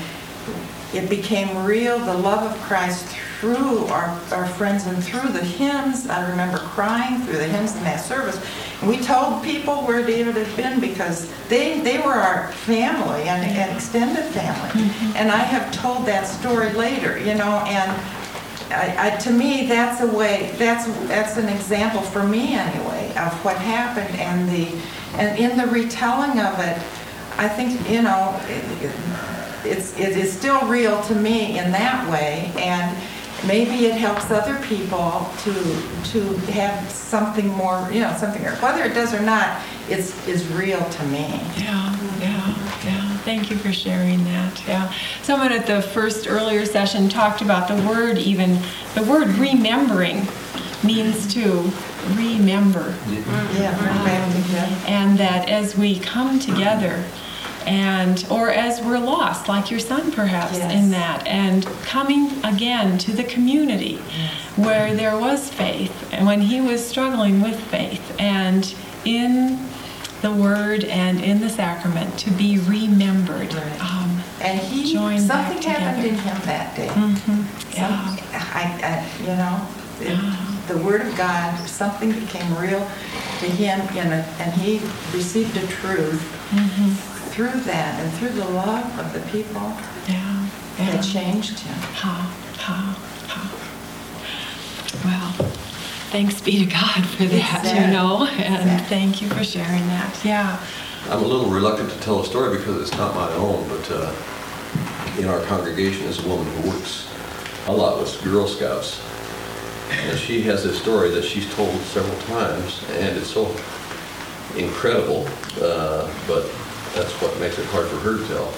It became real, the love of Christ through our, our friends and through the hymns. I remember crying through the hymns in that service. And we told people where David had been because they they were our family and, and extended family. Mm-hmm. And I have told that story later, you know, and I, I, to me, that's a way, that's that's an example for me anyway of what happened, and the and in the retelling of it, I think, you know, it, it, it's it is still real to me in that way, and maybe it helps other people to to have something more, you know, something, whether it does or not, it's is real to me. Yeah, yeah, yeah. Thank you for sharing that. Yeah. Someone at the first earlier session talked about the word, even the word remembering means to remember. Yeah, um, and that as we come together, and or as we're lost, like your son perhaps, yes. in that, and coming again to the community, yes. where there was faith, and when he was struggling with faith, and in the word and in the sacrament, to be remembered. Right. Um, and he, something happened in him that day. Mm-hmm. Yeah. Some, I, I, you know, it, yeah. the Word of God, something became real to him, in a, and he received a truth mm-hmm. through that, and through the love of the people yeah. Yeah. that changed him. Ha, ha, ha. Well, thanks be to God for that, exactly. you know, and exactly. thank you for sharing that. Yeah. I'm a little reluctant to tell a story because it's not my own, but uh, in our congregation is a woman who works a lot with Girl Scouts. And she has this story that she's told several times, and it's so incredible, uh, but that's what makes it hard for her to tell.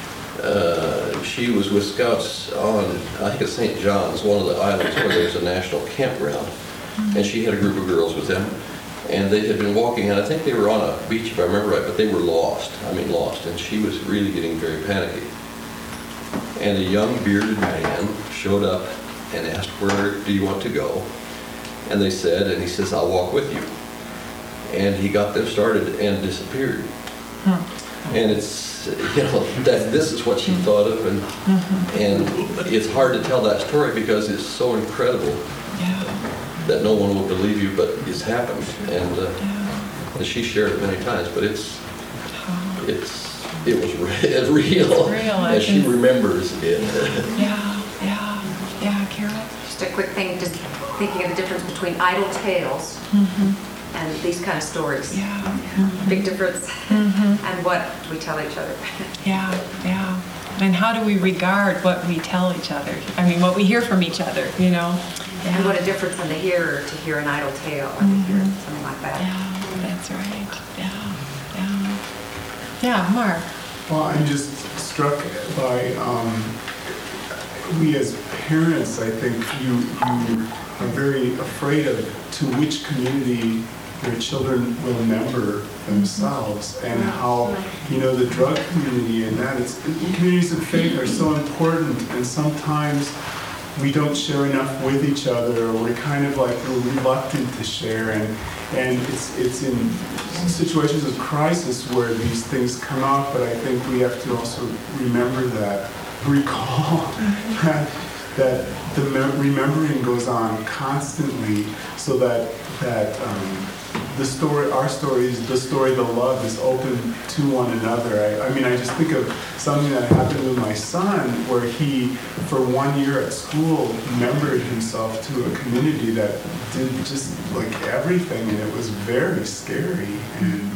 Uh, she was with Scouts on, I think it's Saint John's, one of the islands where there's a national campground. And she had a group of girls with them, And they had been walking, and I think they were on a beach, if I remember right, but they were lost. I mean, lost. And she was really getting very panicky. And a young bearded man showed up and asked, where do you want to go? And they said, and he says, I'll walk with you. And he got them started and disappeared. Hmm. And it's, you know, that this is what she thought of, and mm-hmm. and it's hard to tell that story because it's so incredible. Yeah. That no one will believe you, but it's happened, and, uh, yeah. and she shared it many times. But it's, it's, it was re- real, real as she remembers it. Yeah, yeah, yeah, Carol. Just a quick thing, just thinking of the difference between idle tales mm-hmm. and these kind of stories. Yeah, mm-hmm. Big difference, mm-hmm. and what we tell each other. Yeah, yeah. And how do we regard what we tell each other? I mean, what we hear from each other, you know? Yeah. And what a difference on the hearer to hear an idle tale or mm-hmm. to hear something like that. Yeah, that's right. Yeah, yeah. Yeah, Mark. Well, I'm just struck by, um, we as parents, I think you, you are very afraid of to which community your children will member themselves, and how, you know, the drug community and that, it's, communities of faith are so important, and sometimes we don't share enough with each other, or we're kind of like we're reluctant to share, and and it's it's in situations of crisis where these things come out, but I think we have to also remember that, recall that, that the mem- remembering goes on constantly, so that that um, the story, our story is the story, the love is open to one another. I, I mean, I just think of something that happened with my son, where he, for one year at school, membered himself to a community that did just like everything, and it was very scary, and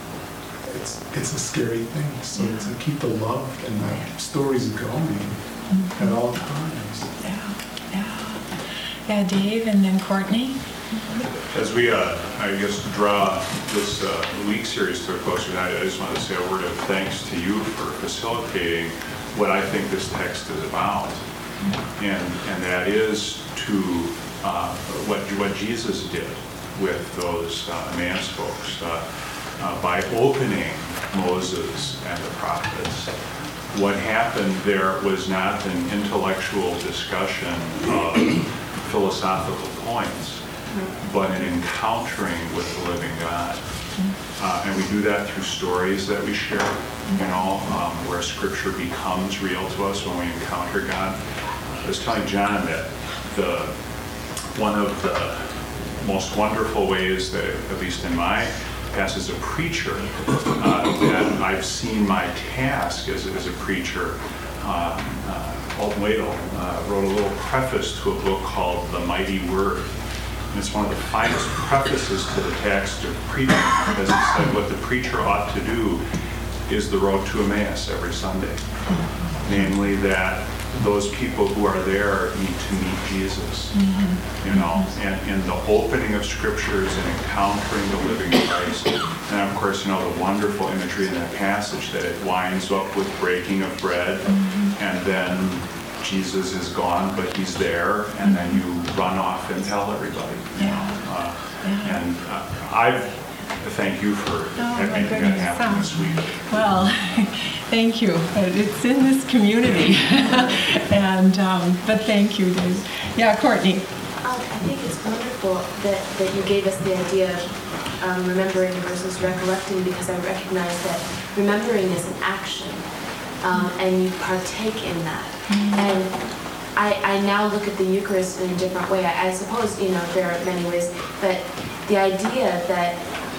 it's it's a scary thing. So yeah. to keep the love and the stories going mm-hmm. at all times. Yeah, yeah, yeah. Dave, and then Courtney. As we, uh, I guess, draw this uh, week series to a close, I, I just want to say a word of thanks to you for facilitating what I think this text is about, and and that is to uh, what what Jesus did with those uh, Emmaus folks uh, uh, by opening Moses and the prophets. What happened there was not an intellectual discussion of philosophical points, but an encountering with the living God. Uh, and we do that through stories that we share, you know, um, where Scripture becomes real to us when we encounter God. I was telling John that the one of the most wonderful ways that, at least in my past as a preacher, uh, that I've seen my task as, as a preacher, uh, uh, Alton Wadel uh, wrote a little preface to a book called The Mighty Word. It's one of the finest prefaces to the text of preaching, because he said what the preacher ought to do is the road to Emmaus every Sunday. Namely, that those people who are there need to meet Jesus, mm-hmm. you know, and in the opening of scriptures and encountering the living Christ. And of course, you know, the wonderful imagery in that passage that it winds up with breaking of bread, mm-hmm. and then Jesus is gone, but he's there, and then you run off and tell everybody. You yeah. know? Uh, yeah. And uh, I thank you for oh, making that happen this week. Well, thank you. It's in this community, and um, but thank you, Dave. Yeah, Courtney. Um, I think it's wonderful that, that you gave us the idea of um, remembering versus recollecting, because I recognize that remembering is an action. Um, and you partake in that. Mm-hmm. And I, I now look at the Eucharist in a different way. I, I suppose, you know, there are many ways, but the idea that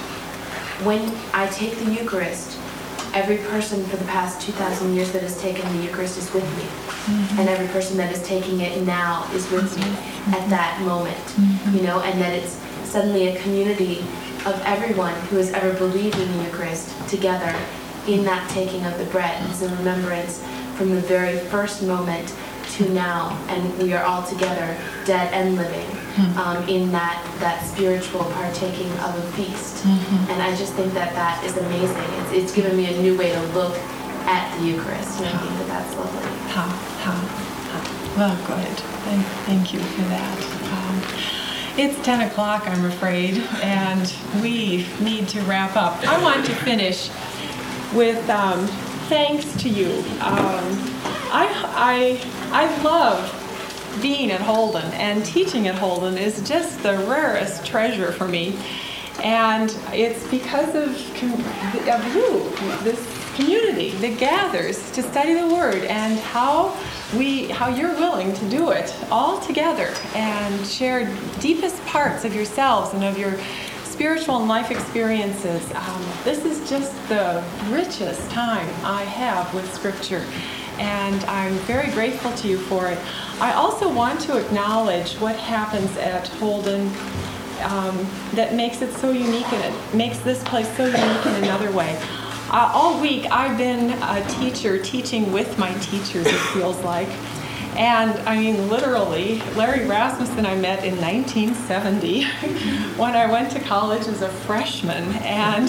when I take the Eucharist, every person for the past two thousand years that has taken the Eucharist is with me. Mm-hmm. And every person that is taking it now is with me mm-hmm. at that moment, mm-hmm. you know, and that it's suddenly a community of everyone who has ever believed in the Eucharist together in that taking of the bread. It's a remembrance from the very first moment to now, and we are all together, dead and living, mm-hmm. um, in that, that spiritual partaking of a feast. Mm-hmm. And I just think that that is amazing. It's, it's given me a new way to look at the Eucharist, and I think that that's lovely. How, how, how. Well, good. Thank, thank you for that. Um, It's ten o'clock, I'm afraid, and we need to wrap up. I want to finish with um, thanks to you. Um, I, I, I love being at Holden, and teaching at Holden is just the rarest treasure for me. And it's because of, of you, this community that gathers to study the Word, and how we, how you're willing to do it all together and share deepest parts of yourselves and of your spiritual and life experiences. Um, this is just the richest time I have with Scripture, and I'm very grateful to you for it. I also want to acknowledge what happens at Holden um, that makes it so unique, and it makes this place so unique in another way. Uh, all week I've been a teacher teaching with my teachers, it feels like. And I mean, literally, Larry Rasmussen I met in nineteen seventy when I went to college as a freshman. And,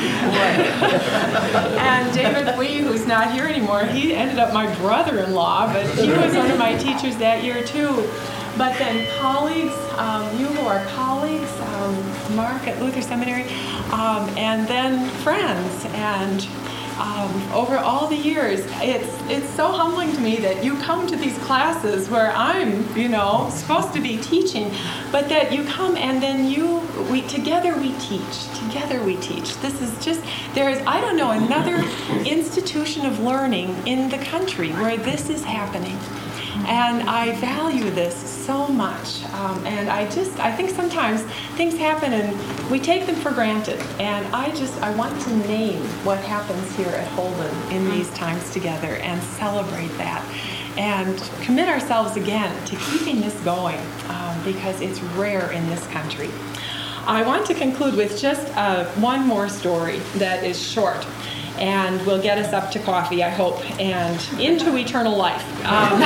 and David Lee, who's not here anymore, he ended up my brother-in-law, but he was one of my teachers that year too. But then colleagues, um, you who are colleagues, um, Mark at Luther Seminary, um, and then friends. And um, over all the years, it's it's so humbling to me that you come to these classes where I'm, you know, supposed to be teaching, but that you come and then you, we together we teach. Together we teach. This is just, there is, I don't know, another institution of learning in the country where this is happening. And I value this so much. Um, and I just, I think sometimes things happen and we take them for granted. And I just, I want to name what happens here at Holden in these times together and celebrate that. And commit ourselves again to keeping this going um, because it's rare in this country. I want to conclude with just uh, one more story that is short and will get us up to coffee, I hope, and into eternal life. Um,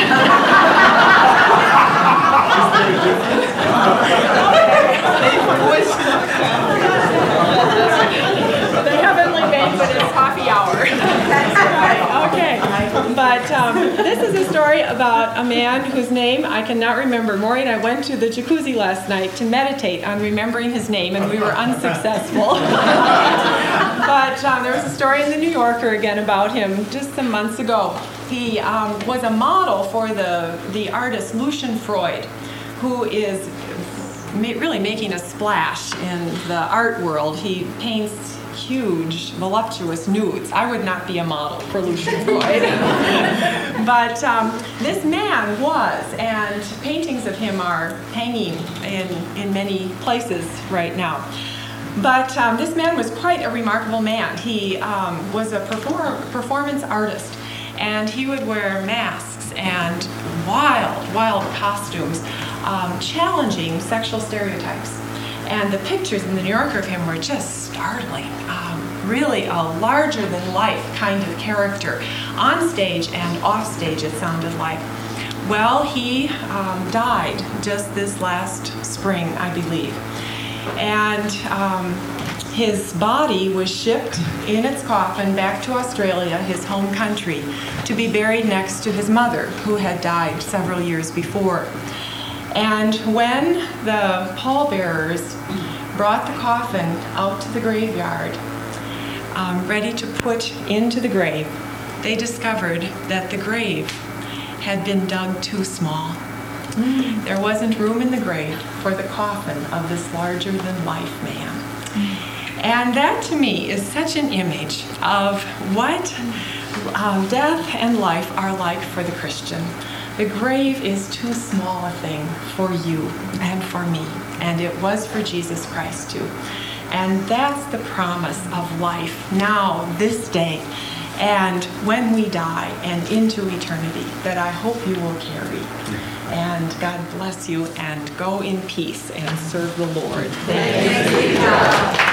the heavenly banquet is coffee hour. Okay, but um, this is a story about a man whose name I cannot remember. Maury and I went to the jacuzzi last night to meditate on remembering his name, and we were unsuccessful. But um, there was a story in the New Yorker again about him just some months ago. He um, was a model for the, the artist Lucian Freud, who is ma- really making a splash in the art world. He paints huge, voluptuous nudes. I would not be a model for Lucian Freud. But um, this man was, and paintings of him are hanging in, in many places right now. But um, this man was quite a remarkable man. He um, was a perform- performance artist, and he would wear masks and wild, wild costumes, um, challenging sexual stereotypes. And the pictures in the New Yorker of him were just startling. Um, really a larger-than-life kind of character, on stage and off stage, it sounded like. Well, he um, died just this last spring, I believe. And um, his body was shipped in its coffin back to Australia, his home country, to be buried next to his mother, who had died several years before. And when the pallbearers brought the coffin out to the graveyard, um, ready to put into the grave, they discovered that the grave had been dug too small. Mm. There wasn't room in the grave for the coffin of this larger-than-life man. Mm. And that, to me, is such an image of what um, death and life are like for the Christian. The grave is too small a thing for you and for me, and it was for Jesus Christ too. And that's the promise of life now, this day, and when we die and into eternity, that I hope you will carry. And God bless you, and go in peace and serve the Lord. Thank you.